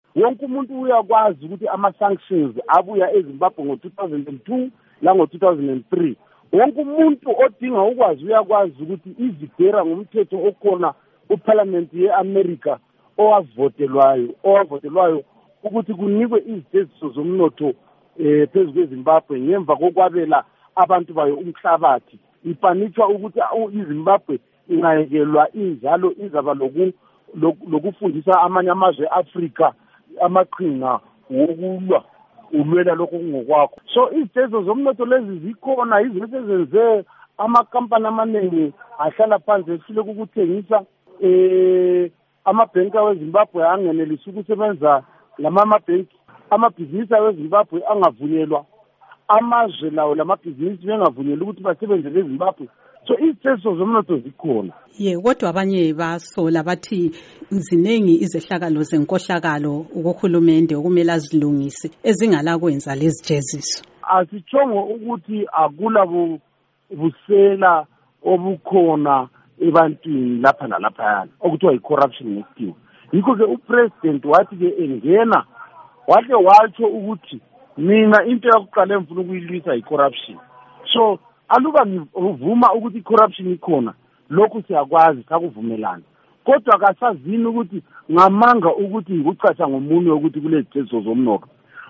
wonke umuntu uyakwazi ukuthi ama-sanctions abuya eZimbabwe ngo-2002 lango-2003. Wonke umuntu odinga ukwazi uyakwazi ukuthi izidera ngumthetho okhona uParliament ye-America owavotelwayo ukuthi kunikwe iziteziso zomnotho phezu kweZimbabwe ngemva kokwabela abantu bayo umhlabathi. Ipanitshwa ukuthi iZimbabwe ingayekelwa injalo izaba lokufundisa amanye amazwe e-Afrika amaqhinga ulwela lokho kungokwakho. So izitezo zomnotho lezi zikhona, izinto ezenze amakampani amaningi ahlala phansi ehlule ukuthengisa. Amabhenki weZimbabwe angenelisa ukusebenza lamabhenki, amabhizinisi weZimbabwe angavunyelwa, amazwe lawo lamabhizinisi bengavunyelwa ukuthi basebenze eZimbabwe. So izitezo zomnotho zikhona. Kodwa abanye basola bathi ziningi izehlakalo zenkohlakalo ukuhulumende okumele azilungise ezingala kwenza lezi jeziso. Asitshongo ukuthi akula busela obukhona ebantwini lapha nalapha okuthiwa i-corruption ngesikhiwa. Yikho-ke upresident wathi-ke engena wahle watsho ukuthi mina into yokuqala engifuna ukuyilwisa i-corruption. So aluba ngivuma ukuthi i-corruption ikhona, lokhu siyakwazi sakuvumelana. Kodwa kasazini ukuthi ngamanga ukuthi ngikucatsha ngomunye ukuthi kule zitezo zomnotho.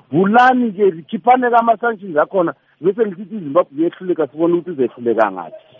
Vulani-ke khiphaneke ama-sanctions akhona bese ngithi iZimbabwe yehluleka sibone ukuthi izehluleka ngathi.